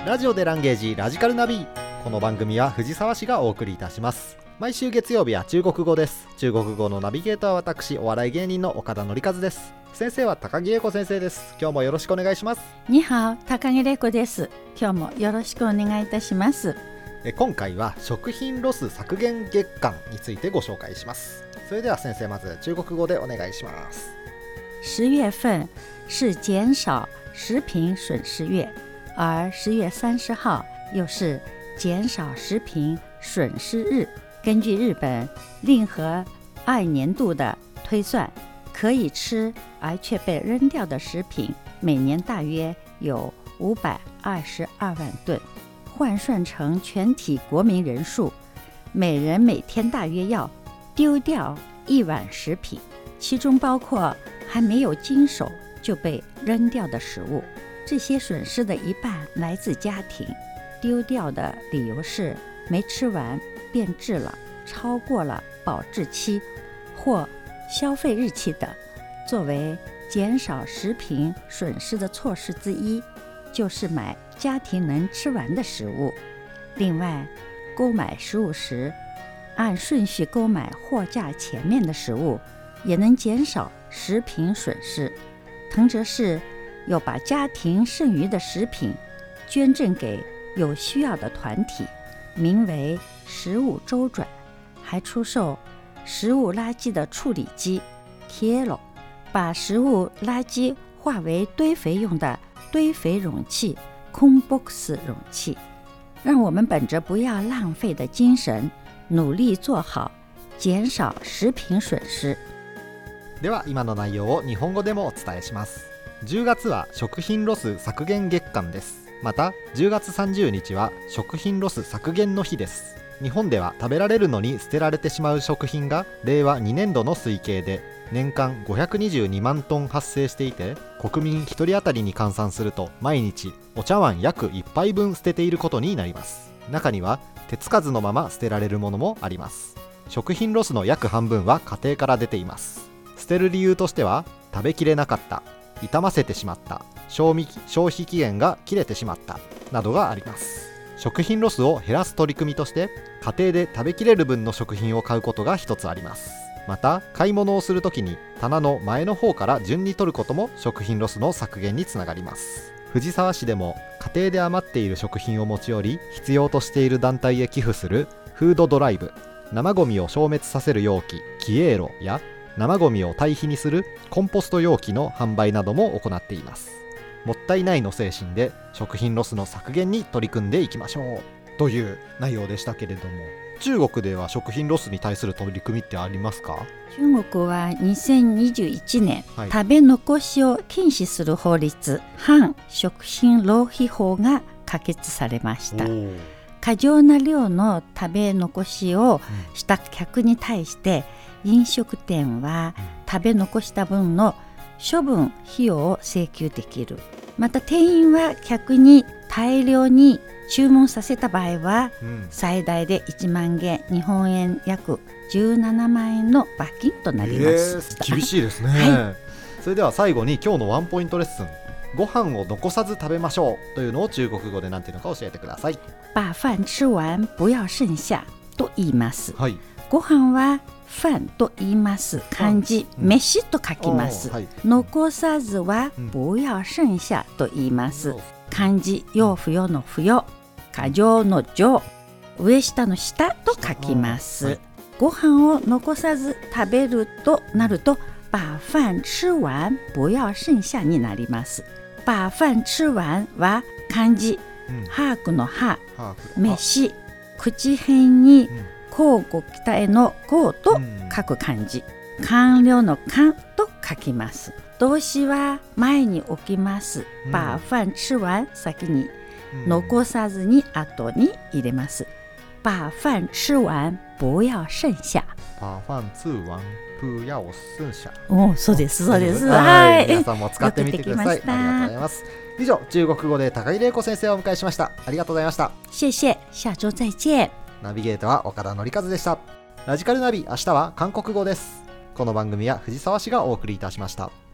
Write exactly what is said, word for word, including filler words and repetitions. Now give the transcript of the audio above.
ラジオでランゲージラジカルナビ。この番組は藤沢市がお送りいたします。毎週月曜日は中国語です。中国語のナビゲーターは私、お笑い芸人の岡田紀和です。先生は高木英子先生です。今日もよろしくお願いします。 にはお、高木玲子です。今日もよろしくお願いいたします。 え今回は食品ロス削減月間についてご紹介します。それでは先生、まず中国語でお願いします。 十月份是减少食品损失月，而十月三十号又是减少食品损失日。根据日本令和二年度的推算，可以吃而却被扔掉的食品每年大约有五百二十二万吨，换算成全体国民人数，每人每天大约要丢掉一碗食品，其中包括还没有经手就被扔掉的食物。这些损失的一半来自家庭，丢掉的理由是没吃完、变质了、超过了保质期或消费日期等。作为减少食品损失的措施之一，就是买家庭能吃完的食物。另外，购买食物时按顺序购买货架前面的食物，也能减少食品损失。藤泽市有把家庭剩余的食品捐赠给有需要的团体，名为食物周转，还出售食物垃圾的处理机 Kilo， 把食物垃圾化为堆肥用的堆肥容器 Compost 容器。让我们本着不要浪费的精神，努力做好減少食品損失。 では今の内容を日本語でもお伝えします。じゅうがつは食品ロス削減月間です。またじゅうがつさんじゅうにちは食品ロス削減の日です。日本では食べられるのに捨てられてしまう食品がれいわにねんどの推計で年間ごひゃくにじゅうにまんトン発生していて、国民ひとり当たりに換算すると毎日お茶碗約いっぱいぶん捨てていることになります。中には手つかずのまま捨てられるものもあります。食品ロスの約半分は家庭から出ています。捨てる理由としては、食べきれなかった、傷ませてしまった、賞味消費期限が切れてしまったなどがあります。食品ロスを減らす取り組みとして、家庭で食べきれる分の食品を買うことが一つあります。また買い物をするときに棚の前の方から順に取ることも食品ロスの削減につながります。藤沢市でも家庭で余っている食品を持ち寄り必要としている団体へ寄付するフードドライブ、生ゴミを消滅させる容器キエーロや生ゴミを堆肥にするコンポスト容器の販売なども行っています。もったいないの精神で食品ロスの削減に取り組んでいきましょうという内容でしたけれども、中国では食品ロスに対する取り組みってありますか？ 中国はにせんにじゅういちねん、はい、食べ残しを禁止する法律、反食品浪費法が可決されました。過剰な量の食べ残しをした客に対して、うん、飲食店は食べ残した分の処分費用を請求できる。また店員は客に大量に注文させた場合は、うん、最大でいちまんげん、日本円約じゅうななまんえんの罰金となります。 えー、厳しいですね、 はい、 それでは最後に今日のワンポイントレッスン、ご飯を残さず食べましょうというのを中国語で何ていうのか教えてください。 把飯吃完不要剩下と言います、はい、ご飯は飯と言います。漢字、うん、飯と書きます、はい、残さずは不要剩下と言います、うん、漢字、要不要の不要、過剰の剰、上下の下と書きます、はい、ご飯を残さず食べるとなると把飯吃完不要剩下になります。把飯吃完は漢字、うん、ハークのハ、飯、口辺に交互期待の交と書く漢字、完了の完と書きます。動詞は前に置きます。把飯吃完先に、残さずに後に入れます。把飯吃完不要剩下。 把飯吃完不要剩下。 お、そうですそうです。 はい、皆さんも使ってみてください。ありがとうございます。以上、中国語で高木玲子先生をお迎えしました。ありがとうございました。 谢谢、下周再见。 ナビゲーターは岡田紀和でした。ラジカルナビ、明日は韓国語です。この番組は藤沢市がお送りいたしました。